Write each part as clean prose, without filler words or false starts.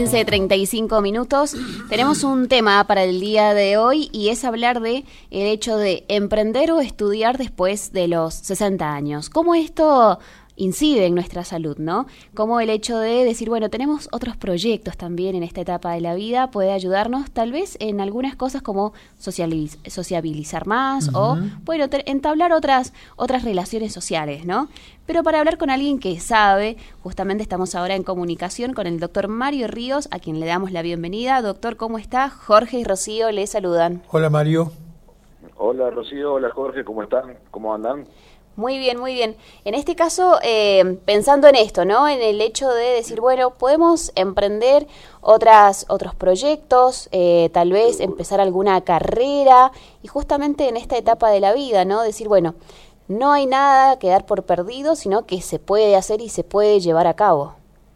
15:35. Tenemos un tema para el día de hoy y es hablar de el hecho de emprender o estudiar después de los 60 años. ¿Cómo esto incide en nuestra salud, no? Cómo el hecho de decir, bueno, tenemos otros proyectos también en esta etapa de la vida puede ayudarnos tal vez en algunas cosas como sociabilizar más o, bueno, entablar otras relaciones sociales, ¿no? Pero para hablar con alguien que sabe, justamente estamos ahora en comunicación con el doctor Mario Ríos, a quien le damos la bienvenida. Doctor, ¿cómo está? Jorge y Rocío le saludan. Hola, Mario. Hola, Rocío. Hola, Jorge. ¿Cómo están? ¿Cómo andan? Muy bien, muy bien. En este caso, pensando en esto, ¿no? En el hecho de decir, bueno, podemos emprender otros proyectos, tal vez empezar alguna carrera, y justamente en esta etapa de la vida, ¿no? Decir, bueno, no hay nada que dar por perdido, sino que se puede hacer y se puede llevar a cabo.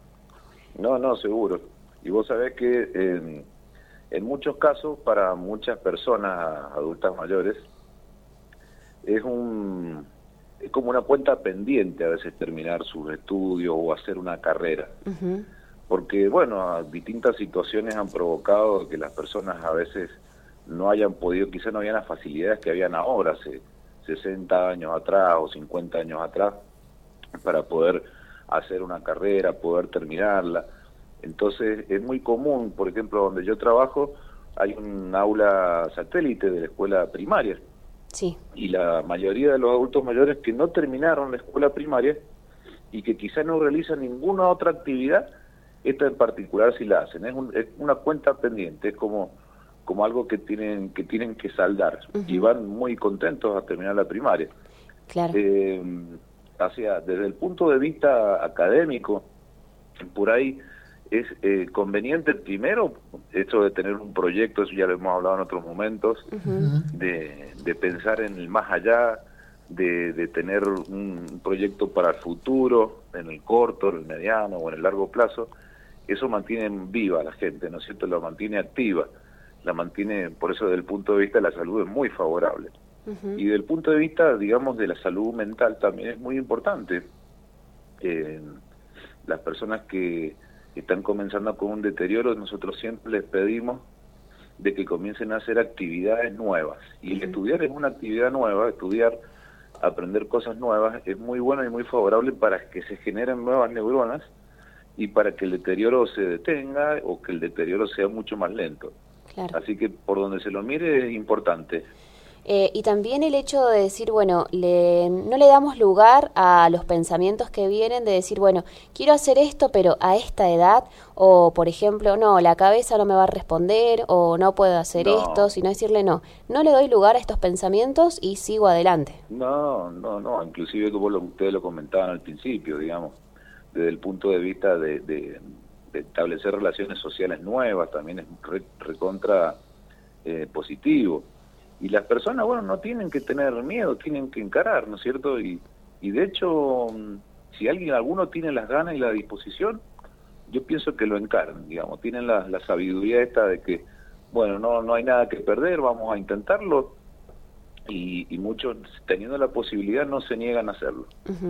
No, seguro. Y vos sabés que en muchos casos, para muchas personas adultas mayores, es como una cuenta pendiente a veces terminar sus estudios o hacer una carrera. Porque, bueno, distintas situaciones han provocado que las personas a veces no hayan podido, quizás no habían las facilidades que habían ahora, hace 60 años atrás o 50 años atrás, para poder hacer una carrera, poder terminarla. Entonces es muy común, por ejemplo, donde yo trabajo, hay un aula satélite de la escuela primaria. Sí. Y la mayoría de los adultos mayores que no terminaron la escuela primaria y que quizás no realizan ninguna otra actividad, esta en particular sí la hacen. Es una cuenta pendiente, es como algo que tienen que saldar, y van muy contentos a terminar la primaria. Claro. Desde el punto de vista académico, por ahí es conveniente primero esto de tener un proyecto, eso ya lo hemos hablado en otros momentos, de pensar en el más allá, de tener un proyecto para el futuro, en el corto, en el mediano o en el largo plazo. Eso mantiene viva a la gente, ¿no es cierto? La mantiene activa, la mantiene, por eso desde el punto de vista de la salud es muy favorable. Y desde el punto de vista, digamos, de la salud mental también es muy importante. Las personas que están comenzando con un deterioro, nosotros siempre les pedimos de que comiencen a hacer actividades nuevas. Y el estudiar es una actividad nueva, aprender cosas nuevas, es muy bueno y muy favorable para que se generen nuevas neuronas y para que el deterioro se detenga o que el deterioro sea mucho más lento. Claro. Así que por donde se lo mire es importante. Y también el hecho de decir, bueno, no le damos lugar a los pensamientos que vienen de decir, bueno, quiero hacer esto, pero a esta edad, o por ejemplo, no, la cabeza no me va a responder, o no puedo hacer esto, sino decirle no le doy lugar a estos pensamientos y sigo adelante. No, inclusive como ustedes lo comentaban al principio, digamos, desde el punto de vista de establecer relaciones sociales nuevas, también es recontra positivo. Y las personas, bueno, no tienen que tener miedo, tienen que encarar, ¿no es cierto? Y de hecho, si alguno tiene las ganas y la disposición, yo pienso que lo encaran, digamos, tienen la sabiduría esta de que, bueno, no hay nada que perder, vamos a intentarlo, y muchos, teniendo la posibilidad, no se niegan a hacerlo.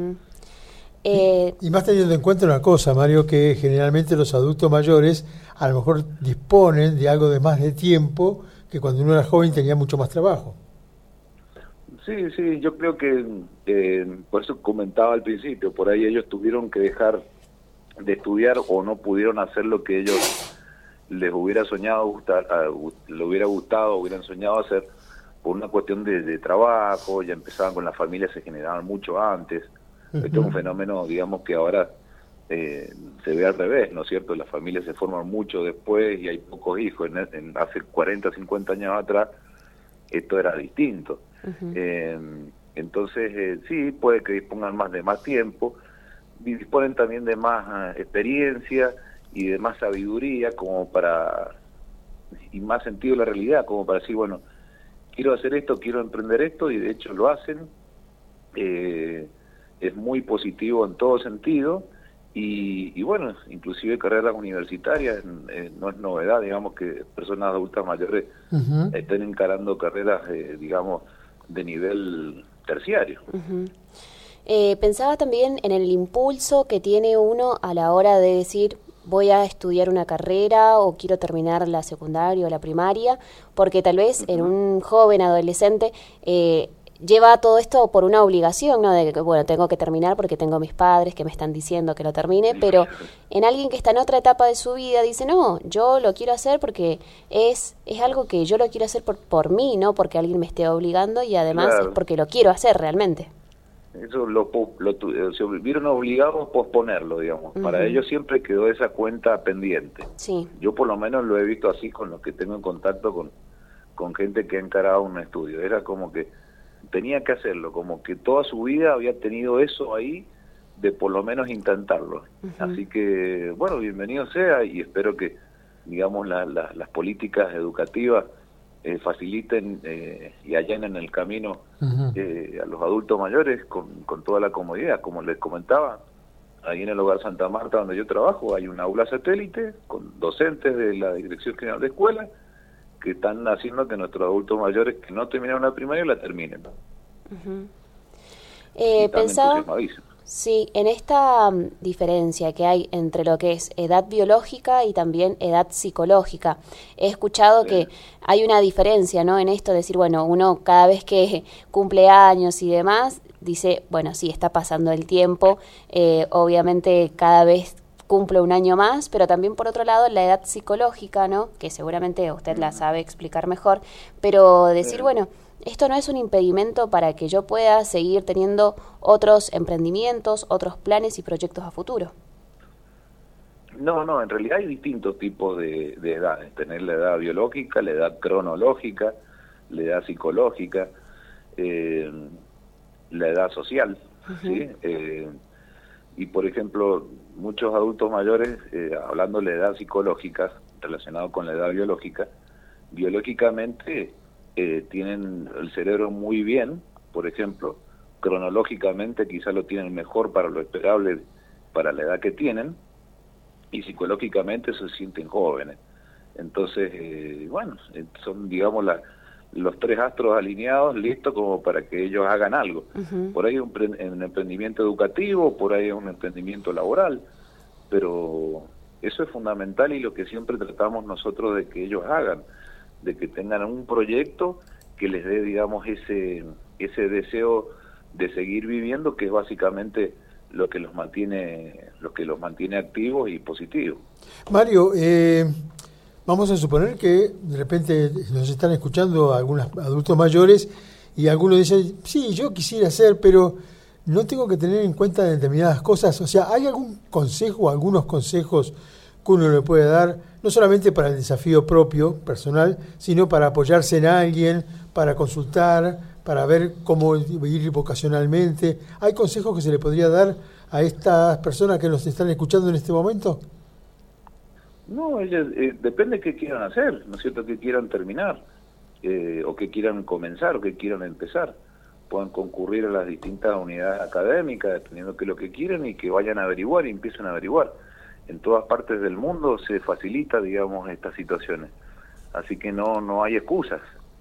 Y más teniendo en cuenta una cosa, Mario, que generalmente los adultos mayores a lo mejor disponen de algo de más de tiempo que cuando uno era joven tenía mucho más trabajo. Sí, yo creo que por eso comentaba al principio, por ahí ellos tuvieron que dejar de estudiar o no pudieron hacer lo que ellos les hubiera gustado, hubieran soñado hacer por una cuestión de trabajo, ya empezaban con la familia, se generaban mucho antes. Esto es un fenómeno, digamos, que ahora se ve al revés, ¿no es cierto? Las familias se forman mucho después y hay pocos hijos. Hace 40, 50 años atrás esto era distinto. Entonces, sí, puede que dispongan de más tiempo, y disponen también de más experiencia y de más sabiduría y más sentido de la realidad, como para decir, bueno, quiero hacer esto, quiero emprender esto, y de hecho lo hacen. Es muy positivo en todo sentido. Y bueno, inclusive carreras universitarias, no es novedad, digamos, que personas adultas mayores estén encarando carreras, digamos, de nivel terciario. Pensaba también en el impulso que tiene uno a la hora de decir, voy a estudiar una carrera o quiero terminar la secundaria o la primaria, porque tal vez en un joven adolescente lleva todo esto por una obligación, ¿no? De que, bueno, tengo que terminar porque tengo mis padres que me están diciendo que lo termine, pero en alguien que está en otra etapa de su vida dice, no, yo lo quiero hacer porque es algo que yo lo quiero hacer por mí, no porque alguien me esté obligando, y además Claro. es porque lo quiero hacer realmente. Eso se vieron obligados a posponerlo, digamos. Para ellos siempre quedó esa cuenta pendiente. Sí. Yo por lo menos lo he visto así con los que tengo en contacto con gente que ha encarado un estudio. Era como que tenía que hacerlo, como que toda su vida había tenido eso ahí de por lo menos intentarlo. Así que, bueno, bienvenido sea, y espero que, digamos, las políticas educativas faciliten y allanen el camino a los adultos mayores con toda la comodidad. Como les comentaba, ahí en el Hogar Santa Marta, donde yo trabajo, hay un aula satélite con docentes de la Dirección General de Escuelas que están haciendo que nuestros adultos mayores que no terminaron la primaria la terminen. Pensaba, sí, en esta diferencia que hay entre lo que es edad biológica y también edad psicológica. He escuchado que hay una diferencia, ¿no? En esto de decir, bueno, uno cada vez que cumple años y demás, dice, bueno, sí, está pasando el tiempo, obviamente cada vez cumple un año más, pero también por otro lado la edad psicológica, ¿no? Que seguramente usted la sabe explicar mejor, pero decir, bueno, esto no es un impedimento para que yo pueda seguir teniendo otros emprendimientos, otros planes y proyectos a futuro. No, en realidad hay distintos tipos de edades. Tener la edad biológica, la edad cronológica, la edad psicológica, la edad social, ¿sí? Y por ejemplo, muchos adultos mayores, hablando de la edad psicológica, relacionado con la edad biológica, biológicamente tienen el cerebro muy bien, por ejemplo, cronológicamente quizás lo tienen mejor para lo esperable para la edad que tienen, y psicológicamente se sienten jóvenes. Entonces, bueno, son, digamos, los tres astros alineados, listos como para que ellos hagan algo. Por ahí un emprendimiento educativo, por ahí un emprendimiento laboral, pero eso es fundamental y lo que siempre tratamos nosotros de que ellos hagan, de que tengan un proyecto que les dé, digamos, ese deseo de seguir viviendo, que es básicamente lo que los mantiene activos y positivos. Mario, vamos a suponer que de repente nos están escuchando algunos adultos mayores y algunos dicen, sí, yo quisiera hacer, pero no tengo que tener en cuenta determinadas cosas. O sea, ¿hay algún consejo, algunos consejos que uno le puede dar, no solamente para el desafío propio, personal, sino para apoyarse en alguien, para consultar, para ver cómo ir vocacionalmente? ¿Hay consejos que se le podría dar a estas personas que nos están escuchando en este momento? No, ellos, depende de qué quieran hacer, ¿no es cierto?, que quieran terminar, o que quieran comenzar, o que quieran empezar. Pueden concurrir a las distintas unidades académicas, dependiendo de qué es lo que quieren, y que vayan a averiguar y empiecen a averiguar. En todas partes del mundo se facilita, digamos, estas situaciones. Así que no hay excusas.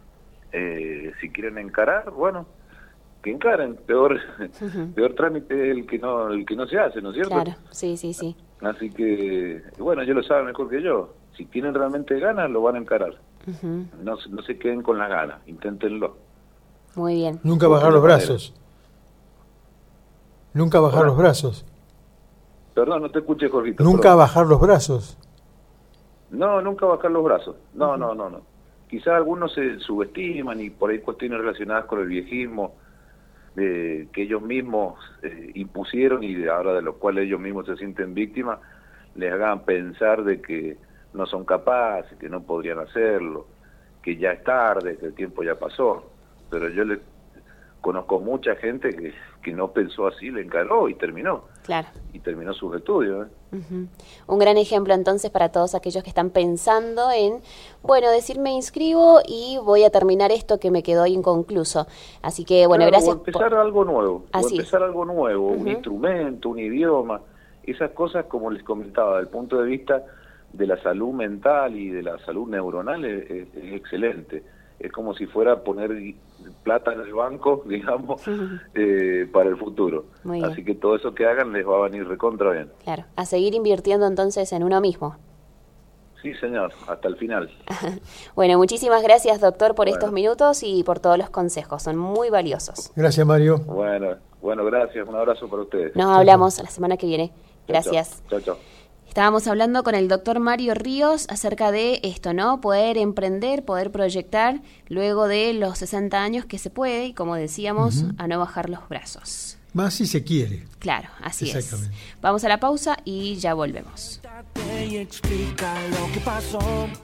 Si quieren encarar, bueno, que encaren. Peor trámite el que no se hace, ¿no es cierto? Claro, sí. Así que, bueno, ellos lo saben mejor que yo. Si tienen realmente ganas, lo van a encarar. No se queden con las ganas, inténtenlo. Muy bien. Nunca bajar los brazos. Nunca bajar los brazos. Perdón, no te escuché, Jorgito. Nunca bajar los brazos. No, nunca bajar los brazos. No. Quizás algunos se subestiman y por ahí cuestiones relacionadas con el viejismo, que ellos mismos impusieron y ahora de los cuales ellos mismos se sienten víctimas, les hagan pensar de que no son capaces, que no podrían hacerlo, que ya es tarde, que el tiempo ya pasó. Pero yo conozco mucha gente que no pensó así, le encaró y terminó. Claro. Y terminó sus estudios. Un gran ejemplo entonces para todos aquellos que están pensando en, bueno, decir me inscribo y voy a terminar esto que me quedó inconcluso. Así que, bueno, claro, gracias. O empezar algo nuevo, Así un instrumento, un idioma, esas cosas, como les comentaba, desde el punto de vista de la salud mental y de la salud neuronal es excelente. es como si fuera poner plata en el banco, digamos, para el futuro. Así que todo eso que hagan les va a venir recontra bien. Claro, a seguir invirtiendo entonces en uno mismo. Sí, señor, hasta el final. Bueno, muchísimas gracias, doctor, por estos minutos y por todos los consejos, son muy valiosos. Gracias, Mario. Bueno, gracias, un abrazo para ustedes. Nos hablamos la semana que viene. Gracias. Chao. Estábamos hablando con el doctor Mario Ríos acerca de esto, ¿no? Poder emprender, poder proyectar luego de los 60 años que se puede, y como decíamos, a no bajar los brazos. Más si se quiere. Claro, así es. Vamos a la pausa y ya volvemos. Y explica lo que pasó.